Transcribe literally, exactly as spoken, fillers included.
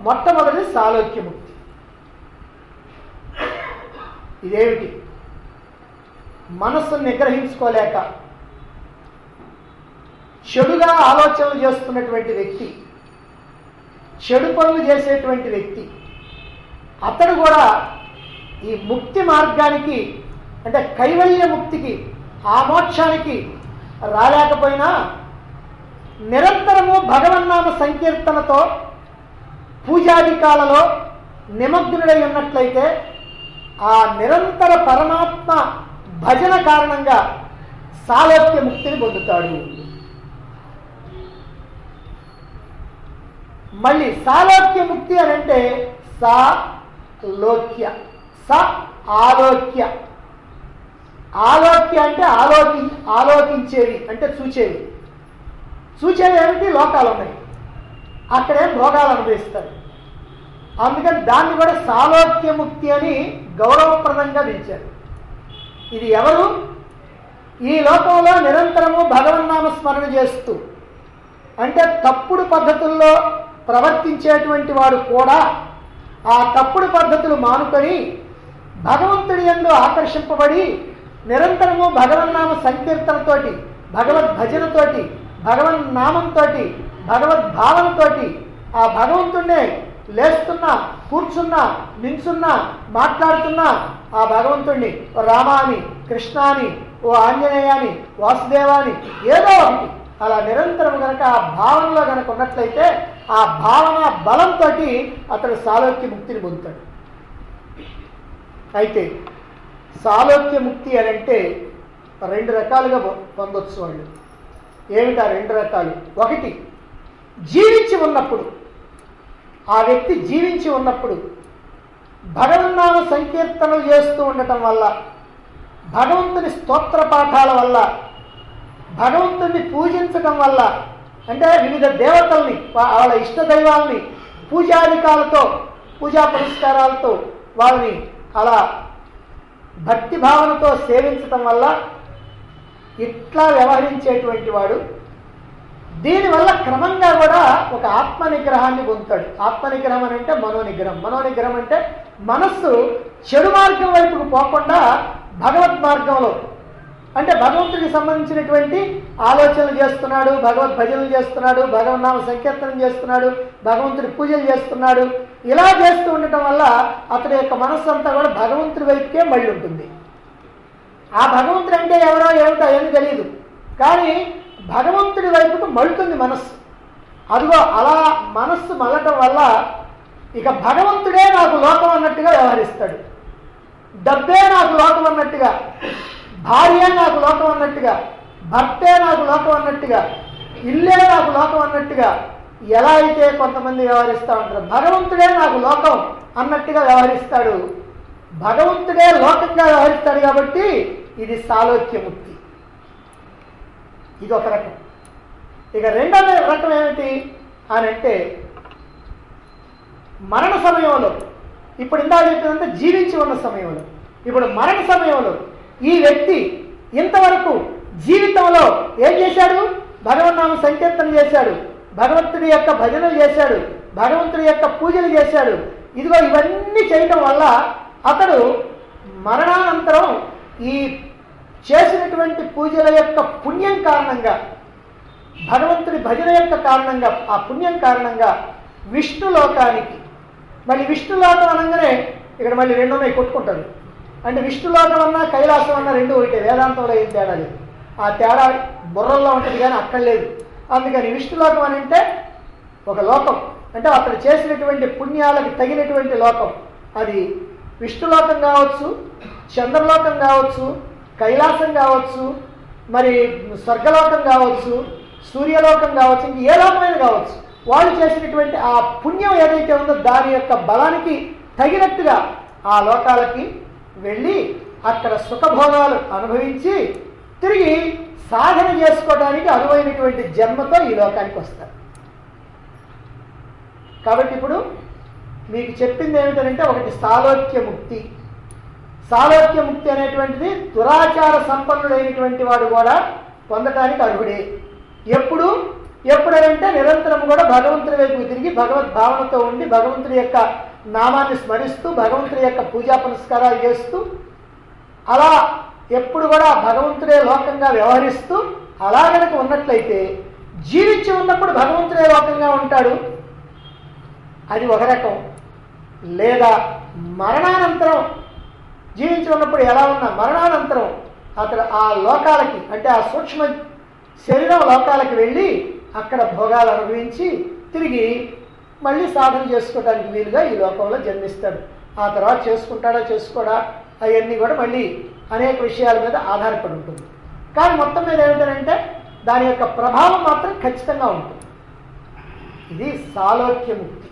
మొట్టమొదటి సాలోక్యముక్తి. ఇదేమిటి? మనస్సును నిగ్రహించుకోలేక చెడుగా ఆలోచనలు చేస్తున్నటువంటి వ్యక్తి, చెడు పనులు చేసేటువంటి వ్యక్తి, అతడు కూడా ఈ ముక్తి మార్గానికి అంటే కైవల్య ముక్తికి, ఆ మోక్షానికి రాలేకపోయినా నిరంతరము భగవన్నామ సంకీర్తనతో పూజాధికాలలో నిమగ్నుడై ఉన్నట్లయితే ఆ నిరంతర పరమాత్మ భజన కారణంగా సాలోక్య ముక్తిని పొందుతాడు. మళ్ళీ సాలోక్య ముక్తి అని అంటే సా లోక్య, స ఆలోక్య. ఆలోక్య అంటే ఆలోకి ఆలోకించేవి అంటే చూచేవి. చూచేవి ఏమిటి? లోకాలు ఉన్నాయి, అక్కడే భోగాలు అనుభవిస్తారు. అందుకని దాన్ని కూడా సాలోక్య ముక్తి అని గౌరవప్రదంగా పిలిచారు. ఇది ఎవరు? ఈ లోకంలో నిరంతరము భగవన్నామ స్మరణ చేస్తూ అంటే తప్పుడు పద్ధతుల్లో ప్రవర్తించేటువంటి వాడు కూడా ఆ తప్పుడు పద్ధతులు మానుకొని భగవంతుడి యందు ఆకర్షింపబడి నిరంతరము భగవన్నామ సంకీర్తనతోటి, భగవద్ భజనతోటి, భగవన్నామంతో, భగవద్భావనతోటి ఆ భగవంతుడినే లేస్తున్నా, కూర్చున్నా, నించున్నా, మాట్లాడుతున్నా ఆ భగవంతుడిని రామ అని, కృష్ణ అని, ఓ ఆంజనేయ అని, వాసుదేవ అని ఏదో ఒకటి అలా నిరంతరం కనుక ఆ భావనలో కనుక ఉన్నట్లయితే ఆ భావన బలంతో అతడు సాలోక్య ముక్తిని పొందుతాడు. అయితే సాలోక్య ముక్తి అని అంటే రెండు రకాలుగా పొందొచ్చు వాళ్ళు. ఏమిటా రెండు రకాలు? ఒకటి, జీవించి ఉన్నప్పుడు, ఆ వ్యక్తి జీవించి ఉన్నప్పుడు భగవన్నామ సంకీర్తనలు చేస్తూ ఉండటం వల్ల, భగవంతుని స్తోత్ర పాఠాల వల్ల, భగవంతుని పూజించటం వల్ల, అంటే వివిధ దేవతల్ని, వాళ్ళ ఇష్ట దైవాల్ని పూజాధికాలతో, పూజా పురస్కారాలతో వాళ్ళని అలా భక్తి భావనతో సేవించటం వల్ల ఇట్లా వ్యవహరించేటువంటి వాడు దీనివల్ల క్రమంగా కూడా ఒక ఆత్మ నిగ్రహాన్ని పొందుతాడు. ఆత్మ నిగ్రహం అని అంటే మనోనిగ్రహం. మనోనిగ్రహం అంటే మనస్సు చెడు మార్గం వైపుకు పోకుండా భగవద్ మార్గంలో, అంటే భగవంతుడికి సంబంధించినటువంటి ఆలోచనలు చేస్తున్నాడు, భగవద్ భజనలు చేస్తున్నాడు, భగవన్నామ సంకీర్తనం చేస్తున్నాడు, భగవంతుడి పూజలు చేస్తున్నాడు. ఇలా చేస్తూ ఉండటం వల్ల అతడి యొక్క మనస్సు అంతా కూడా భగవంతుడి వైపుకే మళ్ళీ ఉంటుంది. ఆ భగవంతుడు అంటే ఎవరో ఏమిటో ఏమీ తెలియదు, కానీ భగవంతుడి వైపుకు మళ్ళుతుంది మనస్సు. అదిగో అలా మనస్సు మళ్ళటం వల్ల ఇక భగవంతుడే నాకు లోకం అన్నట్టుగా వ్యవహరిస్తాడు, డబ్బే నాకు లోకం అన్నట్టుగా, భార్య నాకు లోకం అన్నట్టుగా, భర్తే నాకు లోకం అన్నట్టుగా, ఇల్లే నాకు లోకం అన్నట్టుగా ఎలా అయితే కొంతమంది వ్యవహరిస్తూ ఉంటారు, భగవంతుడే నాకు లోకం అన్నట్టుగా వ్యవహరిస్తాడు. భగవంతుడే లోకంగా వ్యవహరిస్తాడు కాబట్టి ఇది సాలోక్యముక్తి. ఇది ఒక రకం. ఇక రెండవ రకం ఏమిటి అని అంటే మరణ సమయంలో, ఇప్పుడు ఇందా చెప్పినంత జీవించి ఉన్న సమయంలో, ఇప్పుడు మరణ సమయంలో ఈ వ్యక్తి ఇంతవరకు జీవితంలో ఏం చేశాడు? భగవన్నామ సంకీర్తన చేశాడు, భగవంతుడి యొక్క భజనలు చేశాడు, భగవంతుడి యొక్క పూజలు చేశాడు. ఇదిగో ఇవన్నీ చేయటం వల్ల అతడు మరణానంతరం ఈ చేసినటువంటి పూజల యొక్క పుణ్యం కారణంగా, భగవంతుడి భజన యొక్క కారణంగా, ఆ పుణ్యం కారణంగా విష్ణులోకానికి, మళ్ళీ విష్ణులోకం అనగానే ఇక్కడ మళ్ళీ రెండు ఉన్నాయి, కొట్టుకుంటారు. అంటే విష్ణులోకం అన్నా కైలాసం అన్నా రెండు ఒకటే, వేదాంతంలో ఏం తేడా లేదు. ఆ తేడా బుర్రల్లో ఉంటుంది కానీ అక్కడ లేదు. అందుకని విష్ణులోకం అని అంటే ఒక లోకం, అంటే అతడు చేసినటువంటి పుణ్యాలకు తగినటువంటి లోకం. అది విష్ణులోకం కావచ్చు, చంద్రలోకం కావచ్చు, కైలాసం కావచ్చు, మరి స్వర్గలోకం కావచ్చు, సూర్యలోకం కావచ్చు, ఇంక ఏ లోకమైన కావచ్చు. వాళ్ళు చేసినటువంటి ఆ పుణ్యం ఏదైతే ఉందో దాని యొక్క బలానికి తగినట్టుగా ఆ లోకాలకి వెళ్ళి అక్కడ సుఖభోగాలు అనుభవించి తిరిగి సాధన చేసుకోవడానికి అనువైనటువంటి జన్మతో ఈ లోకానికి వస్తారు. కాబట్టి ఇప్పుడు మీకు చెప్పింది ఏమిటంటే ఒకటి సాలోక్య ముక్తి. సాలోక్య ముక్తి అనేటువంటిది దురాచార సంపన్నుడైనటువంటి వాడు కూడా పొందటానికి అర్హుడే. ఎప్పుడు? ఎప్పుడంటే నిరంతరం కూడా భగవంతుడి వైపు తిరిగి భగవద్ భావనతో ఉండి భగవంతుడి యొక్క నామాన్ని స్మరిస్తూ భగవంతుడి యొక్క పూజా పునస్కారాలు చేస్తూ అలా ఎప్పుడు కూడా భగవంతుడే లోకంగా వ్యవహరిస్తూ అలా కనుక ఉన్నట్లయితే జీవించి ఉన్నప్పుడు భగవంతుడే లోకంగా ఉంటాడు, అది ఒక రకం. లేదా మరణానంతరం జీవించి ఉన్నప్పుడు ఎలా ఉన్నా మరణానంతరం అతడు ఆ లోకాలకి అంటే ఆ సూక్ష్మ శరీరం లోకాలకి వెళ్ళి అక్కడ భోగాలు అనుభవించి తిరిగి మళ్ళీ సాధన చేసుకోవడానికి వీలుగా ఈ లోకంలో జన్మిస్తాడు. ఆ తర్వాత చేసుకుంటాడా చేసుకోడా అవన్నీ కూడా మళ్ళీ అనేక విషయాల మీద ఆధారపడి ఉంటుంది. కానీ మొత్తం మీద ఏమిటంటే దాని యొక్క ప్రభావం మాత్రం ఖచ్చితంగా ఉంటుంది. ఇది సాలోక్యముక్తి.